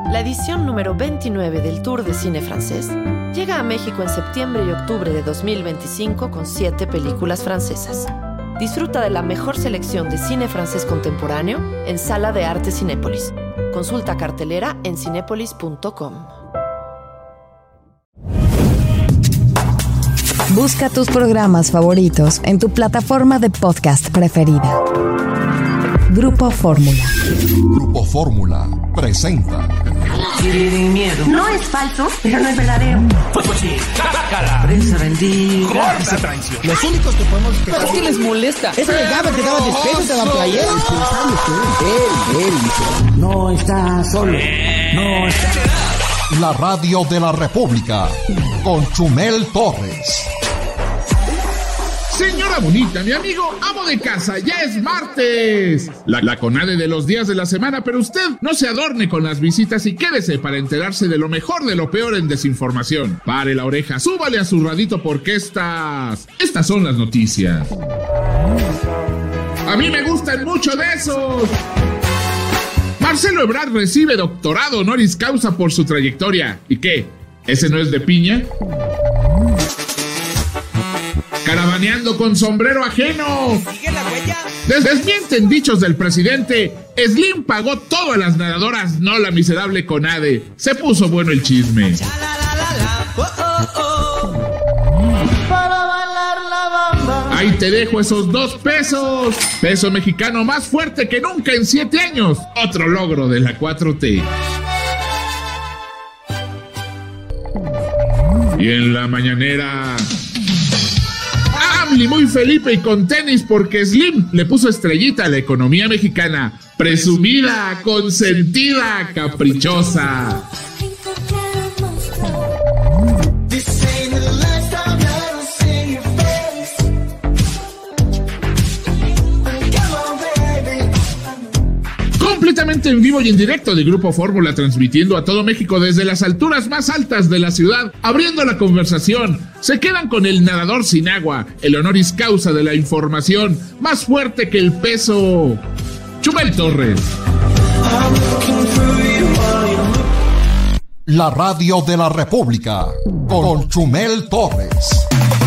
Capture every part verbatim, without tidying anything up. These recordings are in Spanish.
La edición número veintinueve del Tour de Cine Francés llega a México en septiembre y octubre de dos mil veinticinco con siete películas francesas. Disfruta de la mejor selección de cine francés contemporáneo en Sala de Arte Cinépolis. Consulta cartelera en cinépolis punto com. Busca tus programas favoritos en tu plataforma de podcast preferida. Grupo Fórmula. Grupo Fórmula presenta. Tienen miedo. No es falso, pero no es verdadero. Pues sí, la prensa bendiga. Esa traición. Los únicos que podemos... Pero es que les molesta. Eso le daba, te daba despejos, te daba playeras. Él, él, él. No está solo. No está... La Radio de la República con Chumel Torres. Señora bonita, mi amigo, amo de casa, ya es martes. La, la CONADE de los días de la semana, pero usted no se adorne con las visitas y quédese para enterarse de lo mejor de lo peor en desinformación. Pare la oreja, súbale a su radito porque estas... Estas son las noticias. A mí me gustan mucho de esos. Marcelo Ebrard recibe doctorado honoris causa por su trayectoria. ¿Y qué? ¿Ese no es de piña? Caravaneando con sombrero ajeno. ¿Sigue la huella? Des- desmienten dichos del presidente. Slim pagó todo a las nadadoras, no la miserable CONADE. Se puso bueno el chisme. Ahí te dejo esos dos pesos. Peso mexicano más fuerte que nunca en siete años. Otro logro de la cuatro T. Y en la mañanera... AMLI muy Felipe y con tenis porque Slim le puso estrellita a la economía mexicana. Presumida, consentida, caprichosa. Completamente en vivo y en directo de Grupo Fórmula, transmitiendo a todo México desde las alturas más altas de la ciudad, abriendo la conversación. Se quedan con el nadador sin agua, el honoris causa de la información, más fuerte que el peso. Chumel Torres. La Radio de la República con Chumel Torres.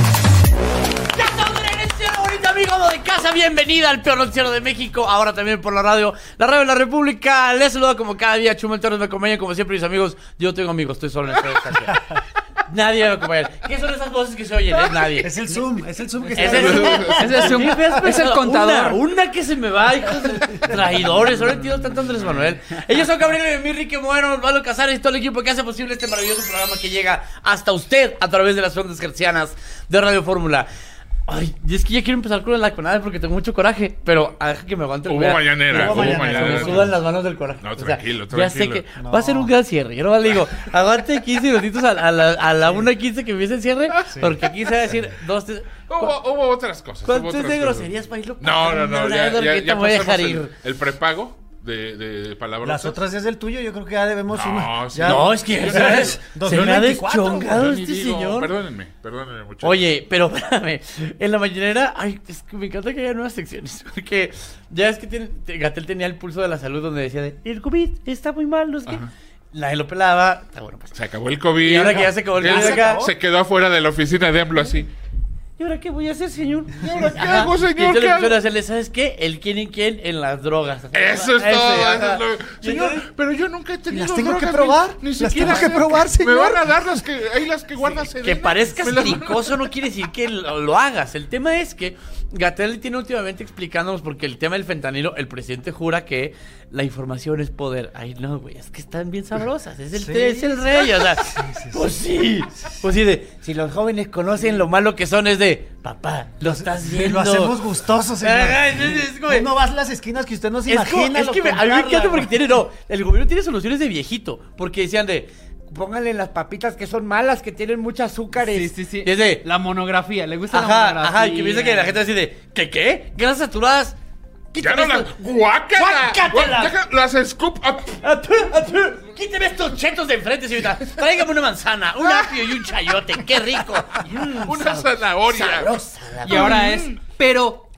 Amigo de casa, bienvenida al peor noticiero de México, ahora también por la radio, la radio de la República. Les saludo como cada día, Chumel Torres, me acompaña como siempre mis amigos. Yo tengo amigos, estoy solo en esta estación. Nadie me acompaña. ¿Qué son esas voces que se oyen? Es nadie. Es el Zoom, es el Zoom que Es está... el Zoom, es el Zoom, es el contador. Una, una que se me va, hijos de traidores. Ahora entiendo tanto Andrés Manuel. Ellos son Gabriel y Enrique Bueno, Osvaldo Casares y todo el equipo que hace posible este maravilloso programa que llega hasta usted a través de las ondas hertzianas de Radio Fórmula. Ay, y es que ya quiero empezar con la CONADE porque tengo mucho coraje, pero deja que me aguante el Hubo vea. mañanera, hubo hubo mañanera. mañanera. Me sudan las manos del coraje. No, O sea, tranquilo, ya sé tranquilo. que No. va a ser un gran cierre. Yo no le digo, aguante quince minutitos a, a la, a la una quince que empiece el cierre, sí. Porque aquí se va a decir dos, tres... Hubo, hubo otras cosas. ¿Cuántos hubo otras de cosas. groserías para irlo? No, no, no, ya, ya, ya te voy a dejar pasamos ir. el, el prepago de, de palabras. Las otras es del tuyo, yo creo que ya debemos No, una. sí. Ya- No, es que, Yo ¿sabes? no- Se me ha dos mil veinticuatro, deschongado Yo ni este digo, señor. Perdónenme, perdónenme mucho. Oye, pero espérame, en la mañanera, ay, es que me encanta que haya nuevas secciones, porque ya es que tiene, Gatell tenía el pulso de la salud donde decía de, el COVID está muy mal, no sé qué. Nadie lo pelaba, está bueno, pues. Se acabó el COVID. Y ahora que ya se acabó el Él COVID se, acá. se quedó afuera de la oficina de AMLO así. ¿Y ahora qué voy a hacer, señor? ¿Y ahora qué Ajá. hago, señor? Y entonces ¿Qué hago? empezaron a hacerle, ¿sabes qué? El quién y quién en las drogas. Eso es Ese, todo. ajá. Eso es lo... Y Señor, entonces- pero yo nunca he tenido Las tengo que drogas, probar. Ni, ni Las siquiera tengo que sé probar, Me señor. van a dar las que... Hay las que guardas Que Sedena. parezcas Me las- cricoso no quiere decir que lo, lo hagas. El tema es que Gatell tiene últimamente explicándonos porque el tema del fentanilo, el presidente jura que la información es poder. Ay, no, güey, es que están bien sabrosas. Es el, Sí. es el rey, o sea, Sí, sí, sí. pues sí. Pues sí, de, si los jóvenes conocen lo malo que son, es de, papá, lo estás Sí, viendo. lo hacemos gustoso, señor. Ajá, entonces es como- No vas a las esquinas que usted no se Es, como- imagina. es que me- a mí me encanta porque tiene, no, el gobierno tiene soluciones de viejito, porque decían de, pónganle las papitas que son malas, que tienen muchos azúcares. Sí, sí, sí. Y es de, La monografía, le gusta la ajá, monografía. ajá, y que piensa que la gente así de, ¿qué qué? ¿Grasas saturadas? Ya Quítame no las... estos- ¡Guácala! ¡Guácatela! Deja- Las scoop... up. ¡Atú, atú! Quíteme estos chetos de enfrente, señorita. Tráigame una manzana, un apio y un chayote. ¡Qué rico! Mm, Una sab- zanahoria. sabrosa la Y ahora verdad. es, pero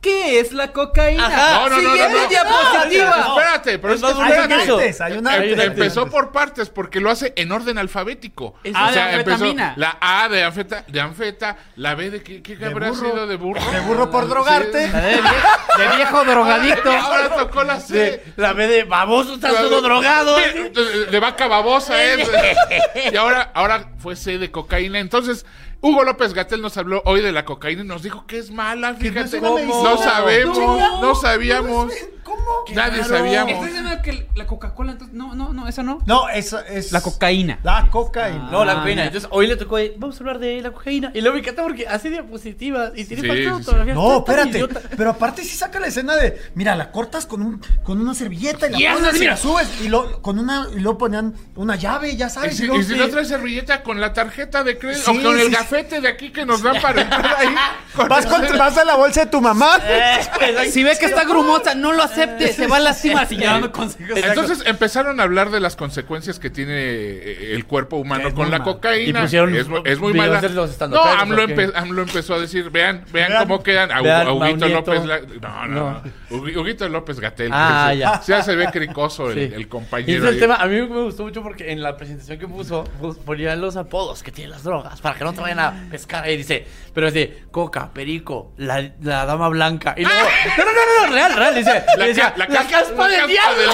¿qué es la cocaína? Ajá. No, no, no, Siguiente no, no. diapositiva. No, espérate, pero es que Hay un espérate. antes, hay un antes. Em- Empezó por partes porque lo hace en orden alfabético. Es- o Ah, sea, de empezó anfetamina. la A de anfeta, de anfeta, la B de qué, qué De habrá burro. sido de burro. De burro por drogarte. Sí. La de, vie- de viejo drogadicto. Ahora tocó la C. de- la B de baboso, estás todo drogado. De, de vaca babosa es. Y ahora, ahora fue C de cocaína. Entonces, Hugo López-Gatell nos habló hoy de la cocaína y nos dijo que es mala, Que no es fíjate. una No, medicina. sabemos, No. no, sabíamos. ¿Cómo? Nadie raro. sabíamos. ¿Estás diciendo que la Coca-Cola entonces? No, no, no, eso no. No, eso es. La cocaína. La cocaína. No, la Ah, cocaína. mira. Entonces, hoy le tocó, eh, vamos a hablar de la cocaína. Y luego me encanta porque hace diapositivas y tiene Sí, falta de sí, sí. fotografías. No, Está tan espérate. idiota. Pero aparte sí saca la escena de, mira, la cortas con un con una servilleta y la Y pones haces, y mira. la subes y lo con una y luego ponían una llave, ya Y sabes. si, luego y si sí. no traes servilleta con la tarjeta de crédito Sí, o con el sí, sí. gafete de aquí que nos dan para entrar ahí. con Vas, con, ese- vas a la bolsa de tu mamá. Si ve que está grumosa, no lo acepte, se va a lastimar. Y ya dando consejos. Entonces empezaron a hablar de las consecuencias que tiene eh, el cuerpo humano Es con muy la mal. cocaína. Y pusieron es, mu- es muy videos mala. de los No, estandoperos, AMLO, ¿o qué? empe- AMLO empezó a decir, vean, vean, Vean. cómo quedan. A, Vean, a Huguito Mau Nieto. López. La- no, no, no. Hugu- Huguito López Gatell. Ah, que se- ya. Ya se ve cricoso el, Sí. el Y compañero. ese es el ahí. tema, a mí me gustó mucho porque en la presentación que puso, pues, ponían los apodos que tienen las drogas para que no te vayan a pescar. Y dice, pero es de coca, perico, la, la dama blanca. Y luego, no, no, no, no, real, real. Dice, La decía, ca- la la, cas- caspa la del caspa diablo. del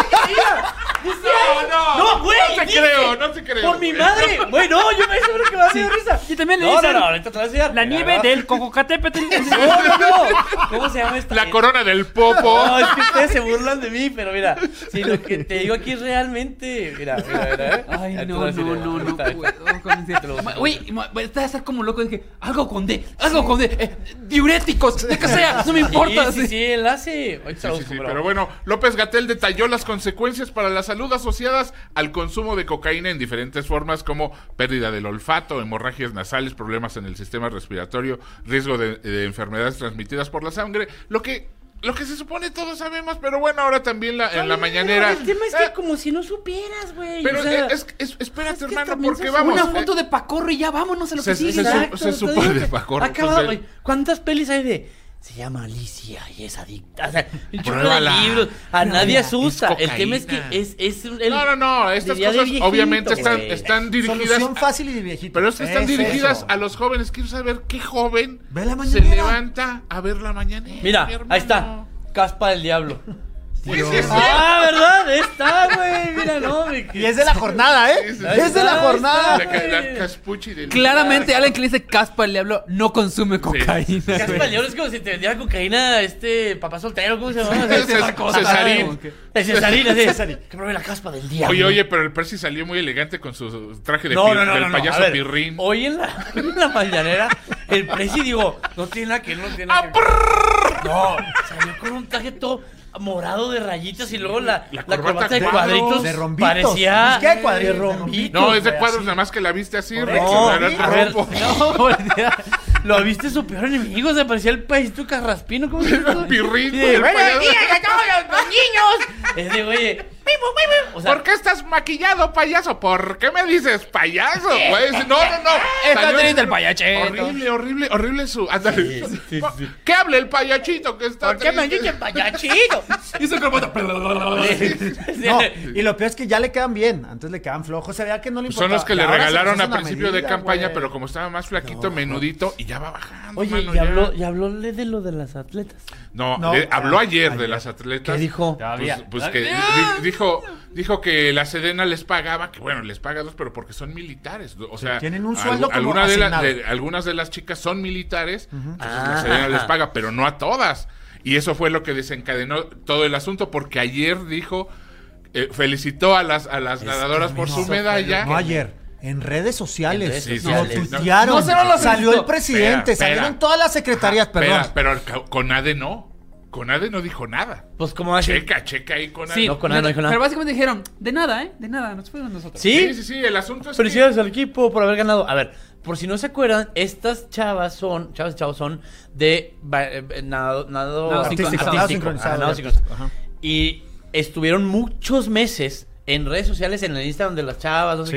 No, no. No, güey. No te dice, creo, no te creo. Por mi madre. Güey, no, yo me seguro que va a dar risa. Y también le No, dicen no, no, ahorita te voy a enseñar. la nieve No, del Cococatépetl. No, no, no. ¿Cómo se llama esta? La corona del popo. No, es que ustedes se burlan de mí, pero mira, si lo que te digo aquí es realmente. Mira, mira, mira. ¿eh? Ay, Ya te no, voy a decir, no, no, no ahorita, ahorita. puedo con Te lo voy a ese- decir. Güey, ma- voy a estar como loco. Dije, algo con D, algo con D. eh, diuréticos, de que sea, no me importa. Sí, sí, sí, enlace. Ahorita Sí, lo sí, busco, sí, pero- pero bueno, López Gatell detalló las consecuencias para la salud asociadas al consumo de cocaína en diferentes formas como pérdida del olfato, hemorragias nasales, problemas en el sistema respiratorio, riesgo de, de enfermedades transmitidas por la sangre, lo que lo que se supone todos sabemos, pero bueno, ahora también la, en la Ay, mañanera. El tema es que Eh, como si no supieras, güey. pero o sea, es, es- espérate, es que hermano, también porque se- vamos. Una eh, foto de Pacorro y ya vámonos a lo se- que sigue. se- exacto, se está supone bien. de Pacorro, Acaba, entonces- oye, ¿cuántas pelis hay de? Se llama Alicia y es adicta. O sea, un chorro de Pruébala. libros. A nadie asusta. es El tema es que cocaína. es, es un- el, No, no, no, estas diría de cosas viejito, obviamente están, güey. están dirigidas. Solución a- fácil y de viejito. Pero es que están Es dirigidas eso. a los jóvenes. Quiero saber qué joven Ve la se mañanera. levanta a ver la mañanera. Mira, mi hermano. ahí está. Caspa del diablo. Pues sí, es Ah, ¿verdad? Está, güey. Mira, no. Me... Y es de la jornada, ¿eh? Sí, sí, sí. Es de la Ahí jornada. La, ca- la caspuchi del. Claramente alguien que le dice caspa el diablo no consume cocaína. Caspa güey. del diablo es como si te vendiera cocaína este papá soltero. ¿Cómo se llama? Cés- Cesarín. El Cesarín, así. Que pruebe la caspa del diablo. Oye, oye, pero el Percy salió muy elegante con su traje de No, pi- no, no, del no, no. payaso A ver, Pirrín. Hoy en la, en la mañanera, el Prezi, digo, no tiene nada que no tiene Ah, nada que No, salió con un traje todo morado de rayitas y luego la, La la, corbata corbata de cuadros. cuadritos. De rombitos. Parecía. Es que hay cuadritos, de de rombitos. No, es de güey, cuadros, así. nada más que la viste así. No, Reaccionar al a ver, rombo. no, lo viste su peor enemigo, se parecía el payasito carraspino, ¿cómo se llama? Pirrín, Sí, el bueno, payaso. días a todos los niños. Es de, oye, o sea, ¿Por qué estás maquillado, payaso? ¿Por qué me dices payaso? Güey, no, no, no. Está Salió triste ese- el payachito. Horrible, horrible, horrible su. Ándale. ¿Qué hable el payachito que está ¿por qué me triste? dicen payachito? Y su corbata. No, y lo peor es que ya le quedan bien. Antes le quedan flojos. Se veía que no le Pues importaba. son los que Y le ahora se regalaron puso a una principio de medida, campaña, güey. pero como estaba más flaquito, menudito, y ya va bajando. Oye, mano, y ya. habló, y habló de lo de las atletas. No, No, le- habló ah, ayer, ayer. de las atletas. ¿Qué dijo? Pues, pues que di- dijo, dijo que la Sedena les pagaba, que bueno, les paga dos, pero porque son militares. O sea, tienen un al- sueldo como alguna de, la- asignado. de- algunas de las chicas son militares, entonces Ah, la Sedena les ajá. paga, pero no a todas. Y eso fue lo que desencadenó todo el asunto, porque ayer dijo, eh, felicitó a las, a las nadadoras por su medalla. No ayer. En redes sociales. En redes Sí, sí, sociales. sí, Lo tuitearon. No se lo Salió visto. el presidente. Espera, salieron espera. todas las secretarías, perdón. Espera, pero el ca- Conade no. Conade no dijo nada. Pues como así. Checa, checa ahí Conade. Sí, No, con nada, no dijo nada. pero básicamente dijeron, de nada, ¿eh? De nada, nos fuimos nosotros. ¿Sí? Sí, sí, sí, el asunto es que... Felicidades al equipo por haber ganado. A ver, por si no se acuerdan, estas chavas son, chavas y chavos son de ba- eh, nado, nado Nado artístico, sincronizado. Nado sincronizado, Ajá, nado ya. sincronizado. Ajá. Y estuvieron muchos meses en redes sociales, en el Instagram de las chavas, no sé Sí. qué,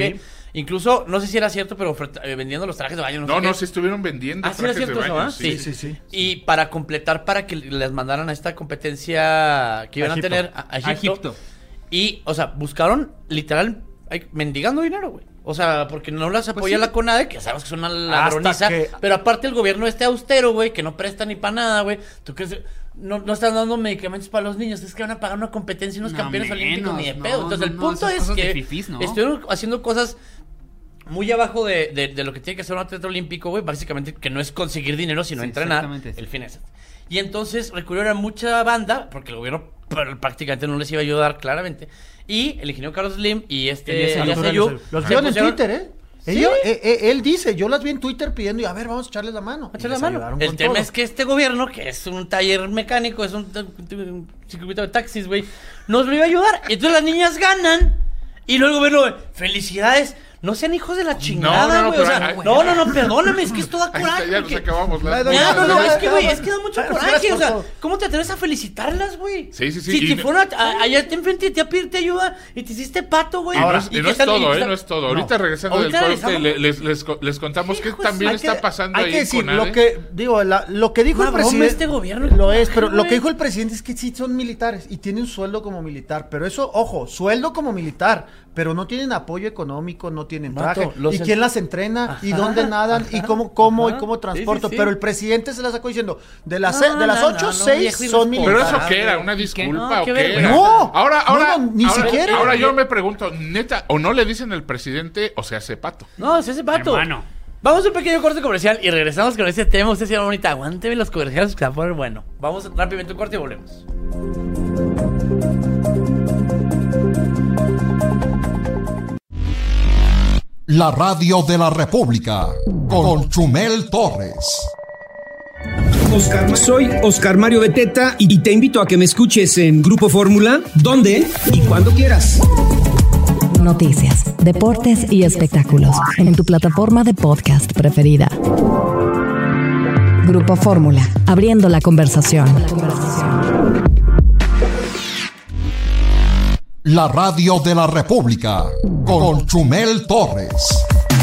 Incluso, no sé si era cierto, pero oferta, eh, vendiendo los trajes de baño. No, no, sé no qué. sí estuvieron vendiendo ¿Ah, sí era trajes de cierto baño. eso, Sí. ¿eh? Sí, sí, sí. Y para completar, para que les mandaran a esta competencia que iban a, Egipto. tener a, a Egipto, A Egipto. Y, o sea, buscaron literal ay, mendigando dinero, güey. O sea, porque no las apoya Pues sí. la CONADE, que sabes que es una ladroniza. que- Pero aparte el gobierno este austero, güey, que no presta ni para nada, güey. ¿Tú crees? No, no están dando medicamentos para los niños. Es que van a pagar una competencia y unos No campeones menos, olímpicos ni de no, pedo. Entonces no, el no, punto esas es cosas de que fifís, ¿no? estuvieron haciendo cosas muy abajo de, de, de lo que tiene que ser un atleta olímpico, güey. Básicamente que no es conseguir dinero, sino Sí, entrenar. exactamente. El fin es ese. Y entonces recurrieron a mucha banda, porque el gobierno pero, prácticamente no les iba a ayudar, claramente. Y el ingeniero Carlos Slim y este Elías Elías Ayú. Ayú Los se vieron en pusieron- Twitter, ¿eh? ¿Sí? Ellos- eh, eh, él dice, yo las vi en Twitter pidiendo y a ver, vamos a echarles la mano. a Y echar la les mano. ayudaron El con tema todo. es que este gobierno, que es un taller mecánico, es un, un circuito de taxis, güey, nos lo iba a ayudar. Y entonces las niñas ganan. Y luego el gobierno, güey, felicidades. No sean hijos de la chingada, no, no, güey. o pero sea, ahí- no, no, no, perdóname, es que esto da Ahí está, coraje. ya nos porque- acabamos. Ya, La... ya, Ya, no, no, ya, es que, ya, güey, ya. es que da mucho Pero, coraje, o sea, por- ¿cómo te atreves a felicitarlas, güey? Sí, sí, sí, Si y- te fueron a, a- allá te enfrente y te a pedirte ayuda y te hiciste pato, güey. Y no es, y que no es están- y todo, que ¿eh? No es todo. Ahorita No. regresando Ahorita del corte, regresamos. le- les, les, les contamos que Hijos, también Hay está que- pasando hay ahí que en decir, CONADE. lo que, digo, la- lo que dijo Una el broma presidente. este gobierno, Lo es, pero güey. lo que dijo el presidente es que sí son militares y tienen un sueldo como militar. Pero eso, ojo, sueldo como militar, pero no tienen apoyo económico, no tienen Vato, traje. los ¿Y en- quién las entrena? ¿Y Ajá, dónde nadan? ¿Y cómo, cómo ajá. y cómo Sí, transportan? sí, sí. Pero el presidente se la sacó diciendo, de las, No, se- de las no, ocho, no, no, seis viejo son irresponsable. Pero militares. eso qué era, una ¿Y qué? disculpa No, o qué qué vergüenza. era? No, ahora, ahora, no, no, ni ahora, siquiera. ahora yo me pregunto, neta, o no le dicen el presidente o se hace pato. No, es ese pato. Hermano. Vamos a un pequeño corte comercial y regresamos con este tema. Usted se llama bonita. Aguánteme los comerciales que se va a poner bueno. Vamos rápidamente a un corte y volvemos. La radio de la República con Chumel Torres. Oscar, soy Oscar Mario Beteta y te invito a que me escuches en Grupo Fórmula, donde y cuando quieras. Noticias, deportes y espectáculos en tu plataforma de podcast preferida. Grupo Fórmula, abriendo la conversación. La radio de la República con Chumel Torres.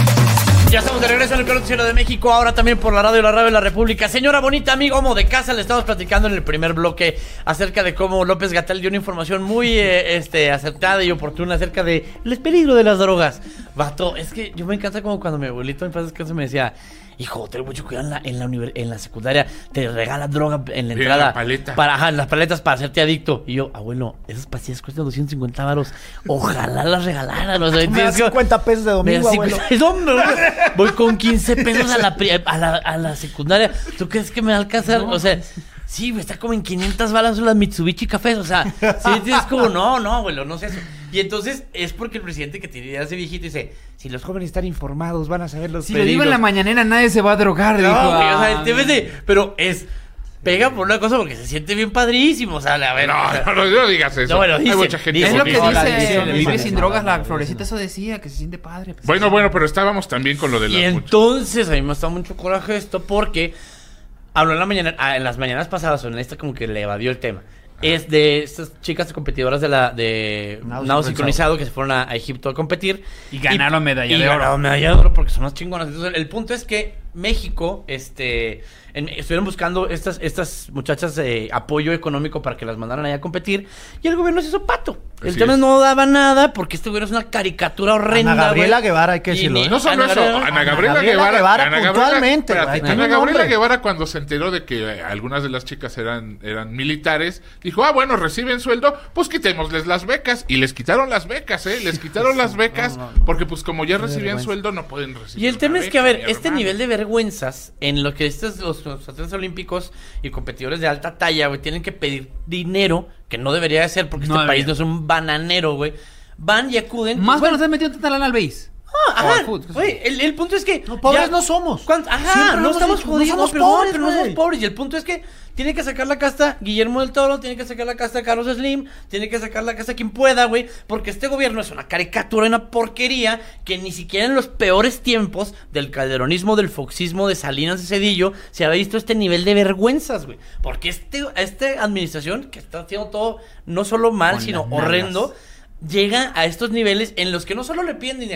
Ya estamos de regreso en el Noticiero de México, ahora también por la radio de la radio de la República. Señora bonita, amigo amo de casa, le estamos platicando en el primer bloque acerca de cómo López-Gatell dio una información muy eh, este, acertada y oportuna acerca de el peligro de las drogas. Vato, es que yo me encanta como cuando mi abuelito en paz descanse me decía, hijo, ten mucho cuidado en la, en la, univer- en la secundaria, te regalan droga en la Mira, entrada. la paleta. Para, ajá, las paletas para hacerte adicto. Y yo, abuelo, esas pastillas cuestan doscientos cincuenta varos. Ojalá las regalaran. O sea, Me da es que- cincuenta pesos de me da domingo, abuelo. cincuenta No, hombre, voy con quince pesos a la, pri- a la, a la secundaria. ¿Tú crees que me va a alcanzar? O sea, sí, güey, está como en quinientas balas las Mitsubishi Cafés. O sea, sí, es como, no, no, abuelo, no sé eso. Y entonces es porque el presidente que tiene ese viejito dice, si los jóvenes están informados van a saber los Si lo digo en peligros. la mañanera, nadie se va a drogar. No, dijo, güey, o sea, ah, el tema es de- pero es pega por una cosa porque se siente bien padrísimo, o sea, a ver. No, o sea, no, no, no digas eso. No, bueno, Hay dice- mucha gente dice- Es lo que bonita. No, la dice, dice- vive dice- sin drogas, la florecita eso decía, que se siente padre. pues. Bueno, bueno, pero estábamos también con lo de Y las muchachas. entonces a mí me está mucho coraje esto porque habló en la mañana, ah, en las mañanas pasadas, o en esta como que le evadió el tema. Es de estas chicas competidoras de la de Nado nado sincronizado. sincronizado que se fueron a, a Egipto a competir Y ganaron medalla y de oro. ganaron medalla de oro porque son las chingonas. Entonces el punto es que México, este, en- estuvieron buscando estas estas muchachas de apoyo económico para que las mandaran allá a competir y el gobierno se hizo pato. El Así tema es. no daba nada porque este gobierno es una caricatura horrenda. Ana Gabriela güey. Guevara, hay que Y decirlo, ni- ¿eh? No solo Ana eso, Gabriela- Ana Gabriela Gabriela Guevara, Guevara, Ana Gabriela, puntualmente, espérate, güey, tiene Ana un Gabriela nombre. Guevara cuando se enteró de que eh, algunas de las chicas eran, eran militares, dijo, ah, bueno, reciben sueldo, pues quitémosles las becas. Y les quitaron las becas, ¿eh? Les quitaron las becas porque pues como ya recibían sueldo no pueden recibir Y el una tema es que, a beca, ver, mi este hermano. nivel de vergüenzas en lo que estos los, los atletas olímpicos y competidores de alta talla, güey, tienen que pedir dinero, que no debería de ser porque No este país debería. no es un bananero, güey. Van y acuden. Más bueno, cuando estás metiendo tanta lana al base. Ah, O ajá, al fútbol, güey, el, el punto es que No, pobres ya- no somos. ¿Cuánto? Ajá, Siempre lo no hemos estamos dicho, no jodidos, somos pero, pobres, pero no somos güey. pobres. Y el punto es que tiene que sacar la casta Guillermo del Toro, tiene que sacar la casta Carlos Slim, tiene que sacar la casta quien pueda, güey, porque este gobierno es una caricatura, una porquería que ni siquiera en los peores tiempos del calderonismo, del foxismo, de Salinas y Cedillo se había visto este nivel de vergüenzas, güey. Porque este, esta administración que está haciendo todo no solo mal, Con sino las nalgas. horrendo, llega a estos niveles en los que no solo le piden dinero,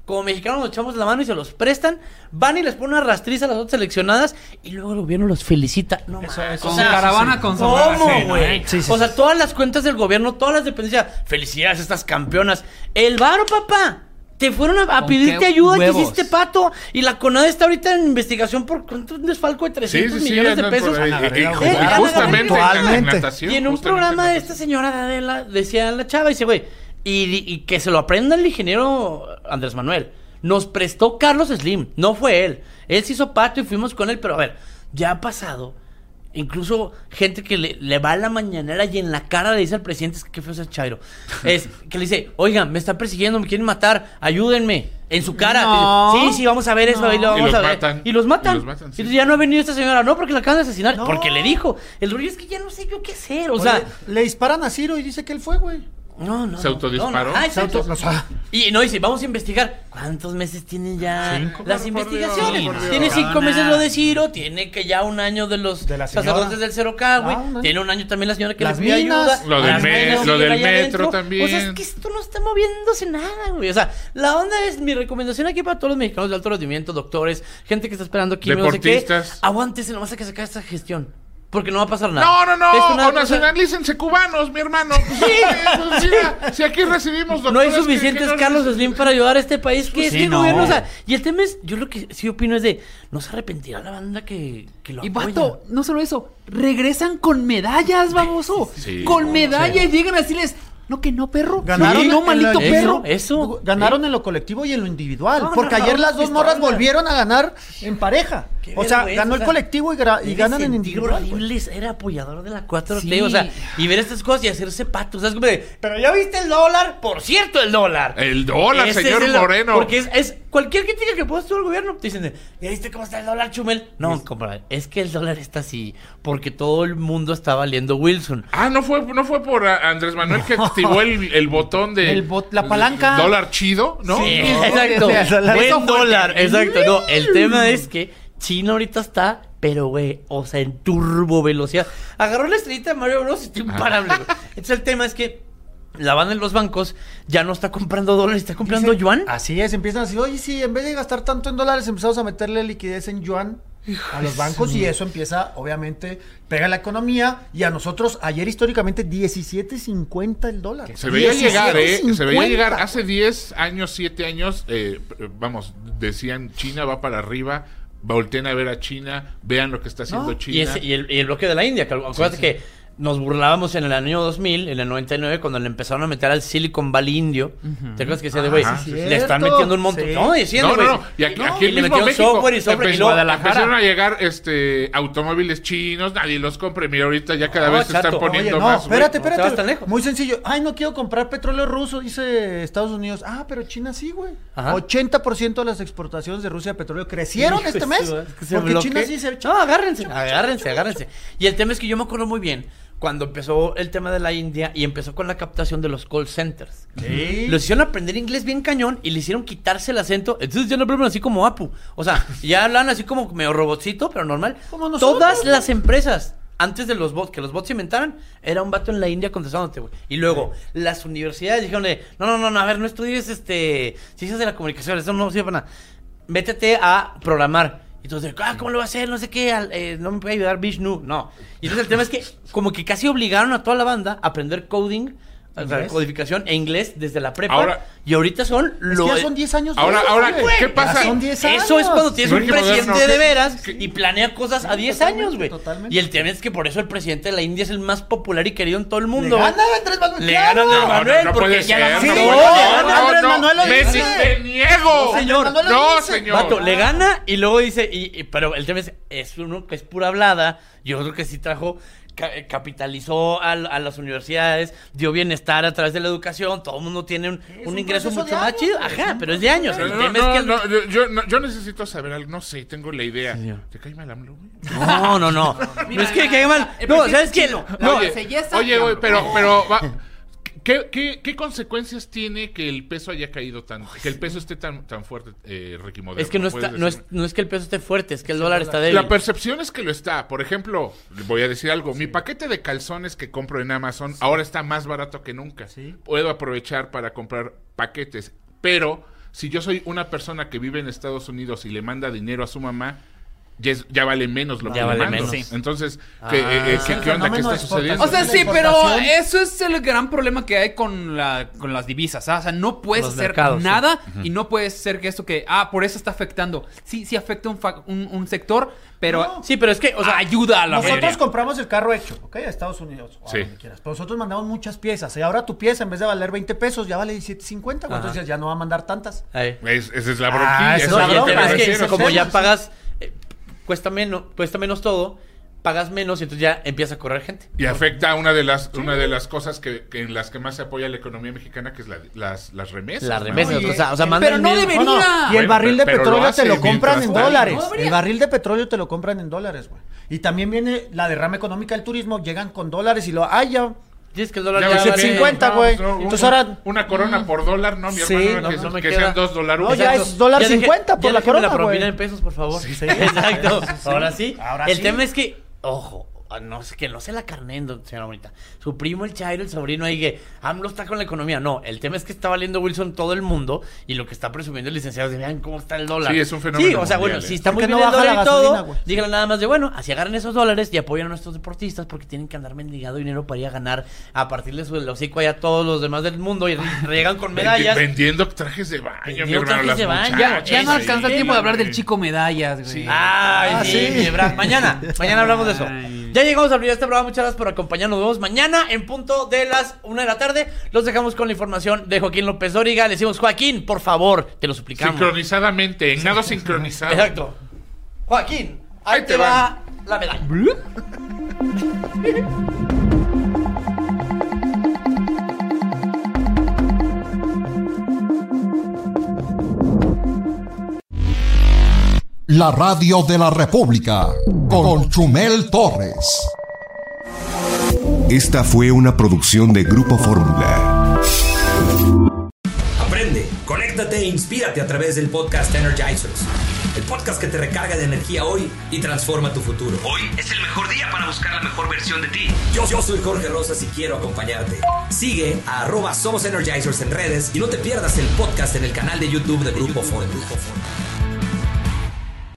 como mexicanos nos echamos la mano y se los prestan, van y les ponen una rastriza a las otras seleccionadas y luego el gobierno los felicita. No Eso, mames. eso, O con sea, caravana sí, con ¿cómo, sombrero, güey? sí, sí, O sí. sea, todas las cuentas del gobierno, todas las dependencias, felicidades a estas campeonas. El varo, papá. Te fueron a, a pedirte ayuda, que hiciste pato. Y la CONADE está ahorita en investigación por cuánto un desfalco de trescientos Sí, sí, sí, millones de andan pesos. por ahí. Ana Gabriela Y- y- Guevara. y Eh, Ana justamente Gabriela en la Guevara. natación, Y en un justamente programa en de esta señora Adela, decía la chava, dice, güey, y, y que se lo aprenda el ingeniero Andrés Manuel. Nos prestó Carlos Slim, no fue él. Él se hizo pato y fuimos con él, pero a ver, ya ha pasado. Incluso gente que le, le va a la mañanera y en la cara le dice al presidente, es que qué feo es el Chairo. Es que le dice, oigan, me están persiguiendo, me quieren matar, ayúdenme. En su cara. No. Sí, sí, vamos a ver eso, No. ahí lo Y vamos los a ver. matan. Y los matan. Y los matan, sí. Y ya no ha venido esta señora, no, porque la acaban de asesinar. No. Porque le dijo. El rollo es que ya no sé yo qué hacer. O Oye, sea, le disparan a Ciro y dice que él fue, güey. no, no. ¿Se autodisparó? No, no. Ah, Se exacto. auto- o sea, Y no dice, vamos a investigar. ¿Cuántos meses tienen ya Cinco. las Por investigaciones? Dios, por Dios. Tiene cinco Cabrona. meses lo de Ciro, tiene que ya un año de los De la señora. sacerdotes del Cero K, güey. Ah, un año. Tiene un año también la señora que Las les pide minas. ayuda. Lo del Las me- minas lo siguen del allá metro adentro. también. O sea, es que esto no está moviéndose nada, güey. O sea, la onda es, mi recomendación aquí para todos los mexicanos de alto rendimiento, doctores, gente que está esperando aquí, no sé qué. Deportistas. Aguántense nomás a que se acabe esta gestión. Porque no va a pasar nada. No, no, no, Es una o cosa- nacionalícense cubanos, mi hermano. Pues, sí, pues, mira, si aquí recibimos No doctores hay suficientes que- que no- Carlos Slim para ayudar a este país que Sí, este no. gobierno, o sea, y el tema es, yo lo que sí opino es de, no se arrepentirá la banda que, que lo Y apoya. vato, no solo eso, regresan con medallas, baboso. Sí. Con medallas, llegan a decirles, no que no, perro. Ganaron no, que no, en maldito la- perro. Eso, eso. Ganaron en lo colectivo y en lo individual. No, porque no, ayer no, las no, dos esta morras onda. volvieron a ganar en pareja. Qué O sea, vergüenza, ganó o el sea, colectivo y, gra- y Debe ganan en sentir individual. güey. horrible ser apoyador de la cuatro T, Sí. o sea, y ver estas cosas y hacerse pato, o sea, es como de, pero ya viste el dólar, por cierto, el dólar. El dólar, Ese señor es el- Moreno. Porque es, es cualquier crítica que puedas tú al gobierno, te dicen, de, ¿ya viste cómo está el dólar, Chumel? No, compadre, es que el dólar está así, porque todo el mundo está valiendo Wilson. Ah, no fue, no fue por ah, Andrés Manuel que activó el, el botón de El bot- la palanca. dólar chido, ¿no? Sí, No. exacto. o sea, la- Buen eso fue- dólar, exacto. No, el tema es que China ahorita está, pero güey, o sea, en turbo velocidad. Agarró la estrellita de Mario Bros y está imparable, güey. Entonces el tema es que la banda en los bancos ya no está comprando dólares, está comprando Dicen- yuan. Así es, empiezan a decir, oye, sí, en vez de gastar tanto en dólares, empezamos a meterle liquidez en yuan a los bancos y eso empieza, obviamente, pega la economía y a nosotros, ayer históricamente, diecisiete cincuenta el dólar. Se veía llegar, ¿eh? Se veía cincuenta. llegar. Hace diez años, siete años, eh, vamos, decían China va para arriba, volteen a ver a China, vean lo que está haciendo No, China. Y, ese- y el, y el bloque de la India, que acuérdate sí. que nos burlábamos en el año dos mil, en el noventa y nueve, cuando le empezaron a meter al Silicon Valley indio. ¿Te acuerdas que decía de, güey, Ajá, sí, le están cierto. metiendo un montón? Sí. No, diciendo, No, güey. no, no. Y aquí, No, aquí y le mismo metieron México software y software. Y empezó- luego Guadalajara. empezaron a llegar este automóviles chinos, nadie los compra. Mira, ahorita ya cada No, vez se están chato. poniendo Oye, no, más. güey. espérate, No te espérate. vas tan lejos. Muy sencillo. Ay, no quiero comprar petróleo ruso, dice Estados Unidos. Ah, pero China sí, güey. Ajá. ochenta por ciento de las exportaciones de Rusia de petróleo crecieron Hijo este de mes. su- es que se Porque bloquea. China sí se... No, agárrense, agárrense, agárrense. Y el tema es que yo me acuerdo muy bien cuando empezó el tema de la India y empezó con la captación de los call centers. Sí. Los hicieron aprender inglés bien cañón y le hicieron quitarse el acento. Entonces ya no hablan así como Apu. O sea, ya hablan así como medio robotcito, pero normal. Como nosotros, Todas güey. las empresas, antes de los bots, que los bots se inventaran, era un vato en la India contestándote, güey. Y luego, las universidades dijeron de, no, no, no, no, a ver, no estudies este ciencias de la comunicación, eso no sirve para nada. Métete a programar. Y entonces, ah, ¿cómo lo va a hacer? No sé qué, al- eh, no me puede ayudar Vishnu. No. Y entonces el tema es que como que casi obligaron a toda la banda a aprender coding, o sea, ¿Inglés? codificación e inglés desde la prepa. Ahora- y ahorita son Es lo que ya son diez años. Ahora, de eso, ahora, güey. ¿qué Ya pasa? son diez años. Eso es cuando tienes un Ricky presidente Moderno, de ¿qué- veras qué- y planea cosas a diez Totalmente, años, güey. totalmente. Y el tema es que por eso el presidente de la India es el más popular y querido en todo el Le mundo. gana a Andrés Manuel. Le claro. gana a Andrés No, Manuel no porque puede ya la ser, mandó. no no, puede le ser. gana. no, Andrés no, Manuel lo me, dice. me niego. Señor, no, Manuel lo dice. señor. Vato, le gana y luego dice, y, y- pero el tema es, es uno que es pura hablada y otro que sí trajo, ca- eh, capitalizó a, a las universidades, dio bienestar a través de la educación, todo el mundo tiene un, Es un un ingreso proceso mucho de más años, chido, güey, es ajá, un pero es de años. No, El no, tema es no, que el- no, yo, yo, no, yo necesito saber algo, no sé, tengo la idea. Señor. ¿Te cae mal AMLO, güey? No, no, no. No es que caiga mal. el No, presidente ¿sabes qué? chino. No, oye, belleza oye, y güey, AMLO. pero, pero, va, ¿qué, qué, ¿qué consecuencias tiene que el peso haya caído tan, que el peso esté tan, tan fuerte, eh, Ricky Moderno? es que no, está, ¿Puedes no, es, decirme? no es que el peso esté fuerte, es que el dólar está débil. La percepción es que lo está. Por ejemplo, voy a decir algo. Mi paquete de calzones que compro en Amazon ahora está más barato que nunca. Sí. Puedo aprovechar para comprar paquetes, pero si yo soy una persona que vive en Estados Unidos y le manda dinero a su mamá, ya, es, ya vale menos lo ya que vale le mando. menos, sí. Entonces, Ah. ¿qué, eh, eh, ¿qué, qué onda? ¿Qué está sucediendo? O sea, sí, La pero importación. eso es el gran problema que hay con, la, con las divisas. ¿Ah? O sea, no puedes Los hacer mercados, nada sí. y no puedes ser que esto que, ah, por eso está afectando. Sí, sí afecta un, fa- un, un sector, pero No. Sí, pero es que, o sea, ayuda a la Nosotros mayoría. compramos el carro hecho, ¿ok? A Estados Unidos, o a Sí. donde quieras. Pero nosotros mandamos muchas piezas. Y ahora tu pieza, en vez de valer veinte pesos, ya vale diecisiete cincuenta. Ajá. Entonces ya no va a mandar tantas. ahí. Es- esa es la Ah, bronquilla. esa es eso la es No, y lo el que tema me es que refiero. como sí, ya sí. pagas, eh, cuesta menos, cuesta menos todo, pagas menos y entonces ya empieza a correr gente. Y afecta a una de las una de las cosas que, que en las que más se apoya la economía mexicana, que es la, las, las remesas. Las ¿no? remesas, y- o sea, o sea, y- mandan pero no mil- debería. No, no. Y el Bueno, barril de pero lo petróleo hace te lo compran en mientras dólares. tanto. No debería. El barril de petróleo te lo compran en dólares, güey. Y también viene la derrama económica del turismo, llegan con dólares y lo, ay, ya. Tienes que el dólar Ya ya ves, vale- sí, cincuenta, no, güey. no, un- Entonces ahora- una corona por dólar, no, mi Sí, hermano, no, que, no me que queda. sean dos dólares. No, ya es dólar Ya deje- cincuenta ya por la déjeme corona, la propina güey. en pesos, por favor. Sí, sí. Exacto. Sí, sí, sí. Ahora sí. Ahora el sí. tema es que, ojo, no sé, que no se la carneen, señora bonita. Su primo, el Chairo, el sobrino ahí que AMLO está con la economía. No, el tema es que está valiendo Wilson todo el mundo y lo que está presumiendo el licenciado es de vean cómo está el dólar. Sí, es un fenómeno Sí, o sea, mundial, bueno, ¿eh? si está Es muy que bien no el baja dólar la y todo, gasolina, güey. díganle nada más de, bueno, así agarren esos dólares y apoyan a nuestros deportistas porque tienen que andar mendigando dinero para ir a ganar a partir de su el hocico allá a todos los demás del mundo y llegan con medallas. Vendi- vendiendo trajes de baño, mi Vendiendo hermano. trajes Las de baño. muchachas Ya no ahí, alcanza el tiempo de hablar del güey. chico medallas, güey. Sí. Ay, Ah, sí, sí. mi Bra- Mañana, mañana hablamos de eso. Ay. Ya llegamos al final de este programa. Muchas gracias por acompañarnos. Nos vemos mañana en punto de las una de la tarde. Los dejamos con la información de Joaquín López Dóriga. Le decimos, Joaquín, por favor, te lo suplicamos. Sincronizadamente, en nado sincronizado. Exacto. Joaquín, ahí, Ahí te te va la medalla. La radio de la República con Chumel Torres. Esta fue una producción de Grupo Fórmula. Aprende, conéctate e inspírate a través del podcast Energizers. El podcast que te recarga de energía hoy y transforma tu futuro. Hoy es el mejor día para buscar la mejor versión de ti. Yo, yo soy Jorge Rosas y quiero acompañarte. Sigue a arroba Somos Energizers en redes y no te pierdas el podcast en el canal de YouTube de Grupo Fórmula.